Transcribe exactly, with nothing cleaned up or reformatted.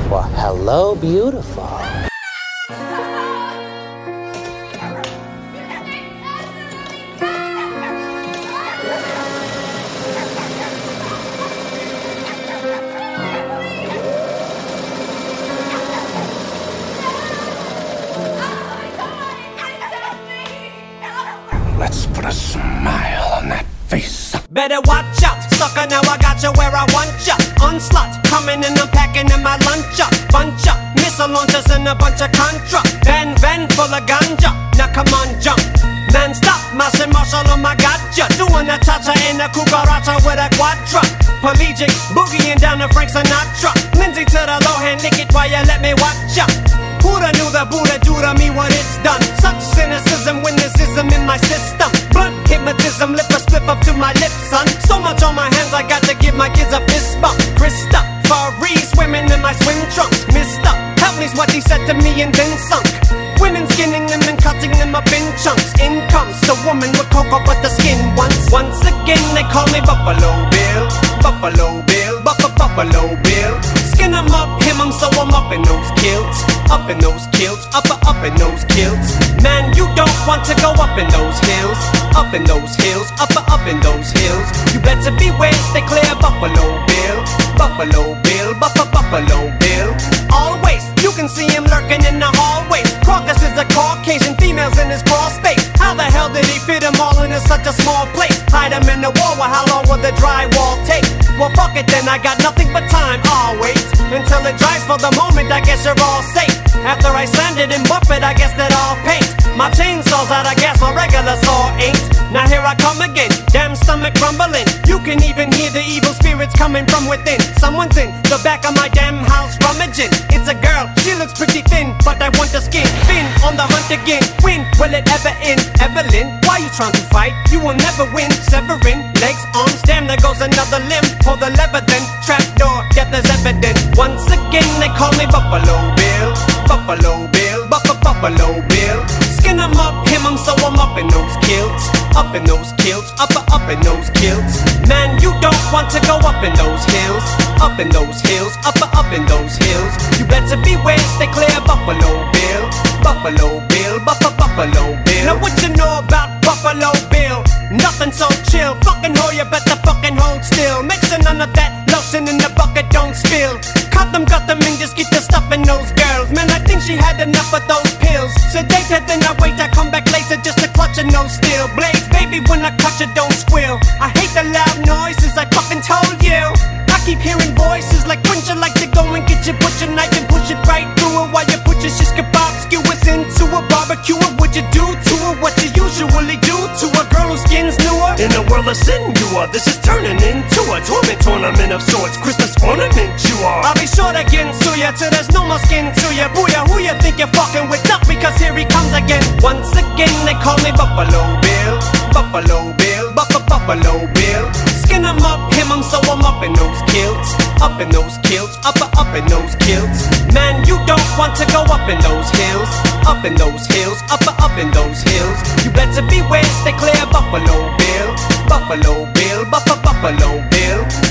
Well, hello, beautiful. Let's put a smile on that face. Better watch out, sucker, now I got you where I want ya. Onslaught, coming and I'm packing in my lunch up. Bunch up, missile launchers and a bunch of contra. Van van full of ganja, now come on jump. Man stop, Martian Marshall on my gotcha. Doing a cha-cha in a cucaracha with a quadra. Pelagic, boogieing down to Frank Sinatra. Lindsay to the low hand, lick it while you let me watch ya. Who'da knew the Buddha do to me what it's done? Such cynicism when there's ism in my system. Blunt hypnotism, lip a split up to my lips, son. So much on my hands, I got to give my kids a fist bump. Krista, Faris, swimming in my swim trunks. Mister, help me's what he said to me and then sunk. Women skinning them and cutting them up in chunks. In comes the woman with cocoa but the skin once. Once again they call me Buffalo Bill. Buffalo Bill, Buff Buffalo Bill. Skin 'em up, him 'em, so I'm up in those kilts. Up in those kilts, up up in those kilts. Man, you don't want to go up in those hills. Up in those hills, up up in those hills. You better beware, stay clear, Buffalo Bill. Buffalo Bill, Buff Buffalo Bill. Always, you can see him lurking in the hallways. Caucus is a Caucasian, females in his crawl space. How the hell did he fit them all into such a small place? Hide them in the wall, well how long will the drywall take? Well fuck it then, I got nothing but time, I'll wait until it dries. For the moment, I guess you're all safe. After I sand it and buff it, I guess that I'll paint. My chainsaw's out of gas, my regular saw ain't. Now here I come again, damn stomach rumbling. You can even hear the evil spirits coming from within. Someone's in the back of my damn house rummaging. It's a girl, she looks pretty thin, but I want the skin. Fin on the hunt again, when will it ever end? Evelyn, why you trying to fight? You will never win. Severing, legs, arms, damn there goes another limb. Pull the lever then, trapdoor, death is evident. Once again they call me Buffalo Bill. Buffalo Bill, Buff Buffalo Bill. Skin 'em up, him 'em, so I'm up in those kilts. Up in those kilts, up up in those kilts. Man, you don't want to go up in those hills. Up in those hills, up up in those hills. You better beware, stay clear, Buffalo Bill. Buffalo Bill, Buff Buffalo Bill. Now what you know about Buffalo Bill? Nothing so chill, fucking hoe, you better fucking hold still. Make sure none of that lotion in the bucket don't spill. Cut them, cut them, and just get the stuff in those girls. Man, I think she had enough of those pills. Sedate her, then I wait, I come back later just to clutch her nose steel blades. Baby, when I cut you, don't squeal. I hate the loud noises, I fucking told you. I keep hearing voices like, wouldn't you like to go and get your butcher knife and push it right through it while you put your shish kebab skewers into a barbecue? What would you do to her? What you usually do to a girl whose skin's newer? In a world of sin, you are. This is turning into a torment tournament of sorts. Christmas ornament, you are. I'll be sure to get to ya till there's no more skin to ya. Booyah, who you think you're fucking with? Up because here he comes again. Once again they call me Buffalo Bill. Buffalo Bill, Buff Buffalo Bill. Skin 'em up, him 'em, so I'm up in those kilts. Up in those kilts, up up in those kilts. Man, you don't want to go up in those hills. Up in those hills, up up in those hills. You better beware, stay clear, Buffalo Bill. Buffalo Bill, Buff Buffalo Bill.